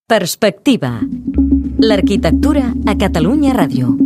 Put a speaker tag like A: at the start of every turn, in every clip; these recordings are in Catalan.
A: Perspectiva. L'arquitectura a Catalunya Ràdio.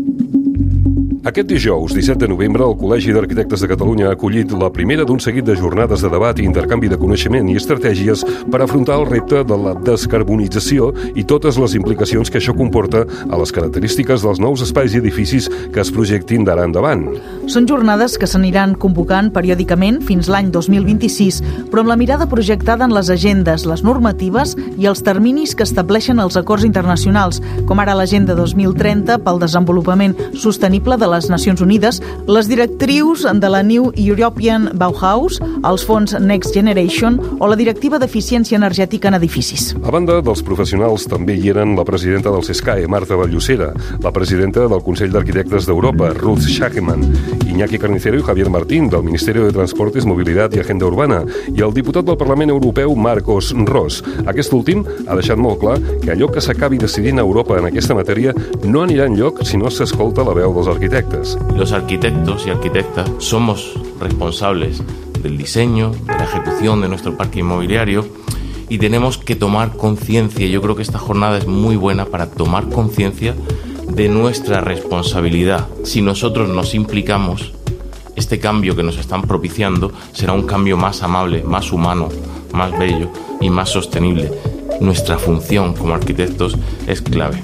B: Aquest dijous, 17 de novembre, el Col·legi d'Arquitectes de Catalunya ha acollit la primera d'un seguit de jornades de debat i intercanvi de coneixement i estratègies per afrontar el repte de la descarbonització i totes les implicacions que això comporta a les característiques dels nous espais i edificis que es projectin d'ara endavant.
C: Són jornades que s'aniran convocant periòdicament fins l'any 2026, però amb la mirada projectada en les agendes, les normatives i els terminis que estableixen els acords internacionals, com ara l'Agenda 2030 pel desenvolupament sostenible de les Nacions Unides, les directrius de la New European Bauhaus, els fons Next Generation o la Directiva d'Eficiència Energètica en Edificis.
B: A banda dels professionals, també hi eren la presidenta del CESCAE, Marta Vallocera, la presidenta del Consell d'Arquitectes d'Europa, Ruth Schakeman, Iñaki Carnicero i Javier Martín, del Ministerio de Transportes, Mobilitat i Agenda Urbana, i el diputat del Parlament Europeu, Marcos Ros. Aquest últim ha deixat molt clar que allò que s'acabi decidint a Europa en aquesta matèria no anirà enlloc si no s'escolta la veu dels arquitectes.
D: Los arquitectos y arquitectas somos responsables del diseño, de la ejecución de nuestro parque inmobiliario y tenemos que tomar conciencia. Yo creo que esta jornada es muy buena para tomar conciencia de nuestra responsabilidad. Si nosotros nos implicamos, este cambio que nos están propiciando será un cambio más amable, más humano, más bello y más sostenible. Nuestra función como arquitectos es clave.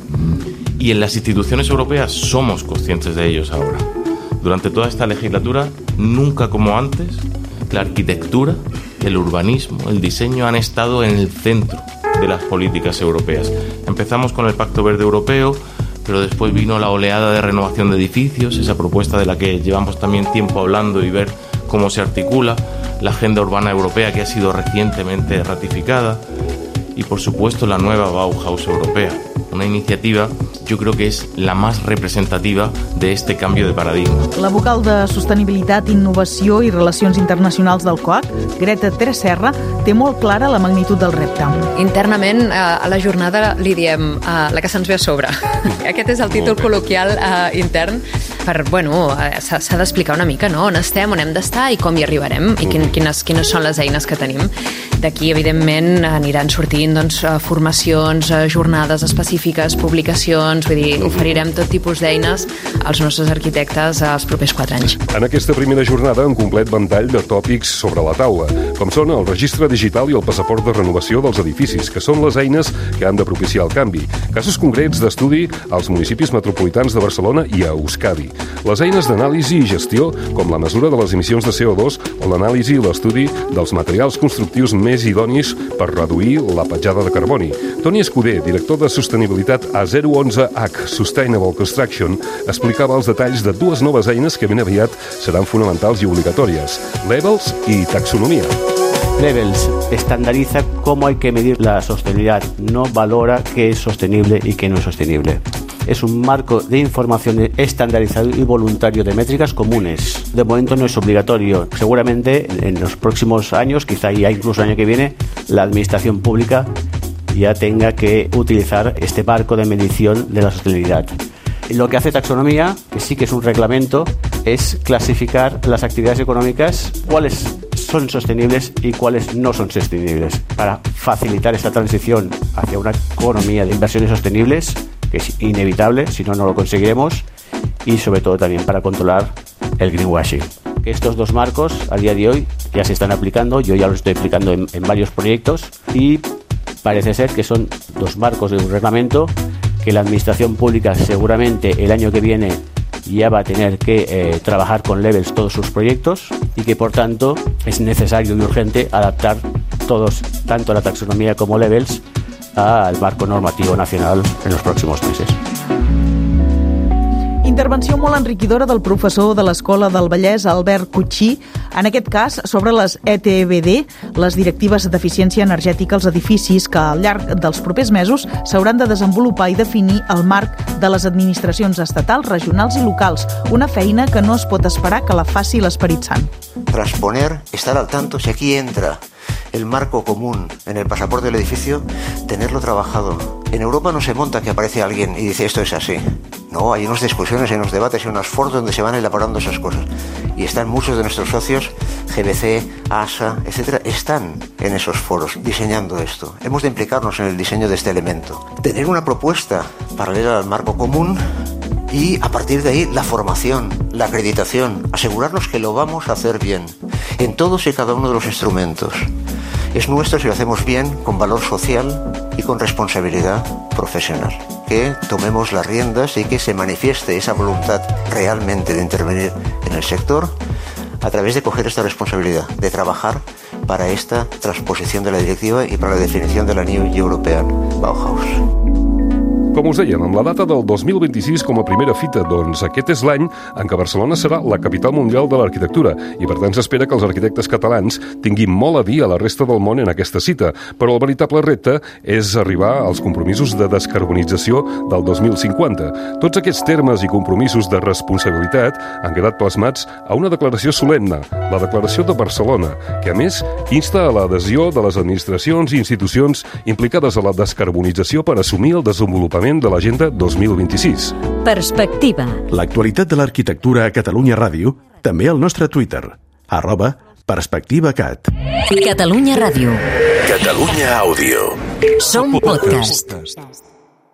D: Y en las instituciones europeas somos conscientes de ellos ahora. Durante toda esta legislatura, nunca como antes, la arquitectura, el urbanismo, el diseño han estado en el centro de las políticas europeas. Empezamos con el Pacto Verde Europeo, pero después vino la oleada de renovación de edificios, esa propuesta de la que llevamos también tiempo hablando y ver cómo se articula, la Agenda Urbana Europea que ha sido recientemente ratificada y por supuesto la nueva Bauhaus Europea, una iniciativa yo creo que és la més representativa d'este canvi de paradigma.
C: La vocal de Sostenibilitat, Innovació i Relacions Internacionals del COAC, Greta Tresserra, té molt clara la magnitud del repte.
E: Internament, a la jornada li diem la que se'ns ve a sobre. Aquest és el títol col·loquial intern. S'ha d'explicar una mica, no? On estem, on hem d'estar i com hi arribarem i quines són les eines que tenim. D'aquí, evidentment, aniran sortint formacions, jornades específiques, publicacions, vull dir, oferirem tot tipus d'eines als nostres arquitectes els propers 4 anys.
B: En aquesta primera jornada, un complet ventall de tòpics sobre la taula, com són el registre digital i el passaport de renovació dels edificis, que són les eines que han de propiciar el canvi. Casos concrets d'estudi als municipis metropolitans de Barcelona i a Euskadi. Les eines d'anàlisi i gestió, com la mesura de les emissions de CO2 o l'anàlisi i l'estudi dels materials constructius més idonis per reduir la petjada de carboni. Toni Escudé, director de Sostenibilitat a 011H Sustainable Construction, explicava els detalls de dues noves eines que ben aviat seran fonamentals i obligatòries: Levels i Taxonomia.
F: Levels estandariza cómo hay que medir la sostenibilidad, no valora qué es sostenible y qué no es sostenible. Es un marco de información estandarizado y voluntario de métricas comunes. De momento no es obligatorio. Seguramente en los próximos años, quizá ya incluso el año que viene, la administración pública ya tenga que utilizar este marco de medición de la sostenibilidad. Lo que hace Taxonomía, que sí que es un reglamento, es clasificar las actividades económicas, cuáles son sostenibles y cuáles no son sostenibles, para facilitar esta transición hacia una economía de inversiones sostenibles, que es inevitable, si no, no lo conseguiremos, y sobre todo también para controlar el greenwashing. Estos dos marcos a día de hoy ya se están aplicando, yo ya los estoy aplicando en varios proyectos y parece ser que son dos marcos de un reglamento que la administración pública seguramente el año que viene ya va a tener que trabajar con Levels todos sus proyectos y que por tanto es necesario y urgente adaptar todos, tanto la taxonomía como Levels, al marco normativo nacional en los próximos meses.
C: Intervenció molt enriquidora del professor de l'Escola del Vallès, Albert Cuchí, en aquest cas sobre les ETBD, les directives d'eficiència energètica als edificis, que al llarg dels propers mesos s'hauran de desenvolupar i definir el marc de les administracions estatals, regionals i locals, una feina que no es pot esperar que la faci l'Esperit Sant.
G: Transponer, estar al tanto, si aquí entra el marco común en el pasaporte del edificio, tenerlo trabajado. En Europa no se monta que aparece alguien y dice esto es así. No, hay unas discusiones, hay unos debates, hay unos foros donde se van elaborando esas cosas. Y están muchos de nuestros socios, GBC, ASA, etcétera, están en esos foros diseñando esto. Hemos de implicarnos en el diseño de este elemento. Tener una propuesta paralela al marco común y, a partir de ahí, la formación, la acreditación, asegurarnos que lo vamos a hacer bien en todos y cada uno de los instrumentos. Es nuestro si lo hacemos bien, con valor social y con responsabilidad profesional. Que tomemos las riendas y que se manifieste esa voluntad realmente de intervenir en el sector a través de coger esta responsabilidad, de trabajar para esta transposición de la directiva y para la definición de la New European Bauhaus.
B: Com us dèiem, amb la data del 2026 com a primera fita, doncs aquest és l'any en què Barcelona serà la capital mundial de l'arquitectura i per tant s'espera que els arquitectes catalans tinguin molt a dir a la resta del món en aquesta cita. Però el veritable repte és arribar als compromisos de descarbonització del 2050. Tots aquests termes i compromisos de responsabilitat han quedat plasmats a una declaració solemne, la Declaració de Barcelona, que a més insta a l'adhesió de les administracions i institucions implicades a la descarbonització per assumir el desenvolupament de l'Agenda 2026.
A: Perspectiva.
H: L'actualitat de l'arquitectura a Catalunya Ràdio, també al nostre Twitter, @PerspectivaCat.
A: Catalunya Ràdio.
H: Catalunya Àudio.
A: Som podcast.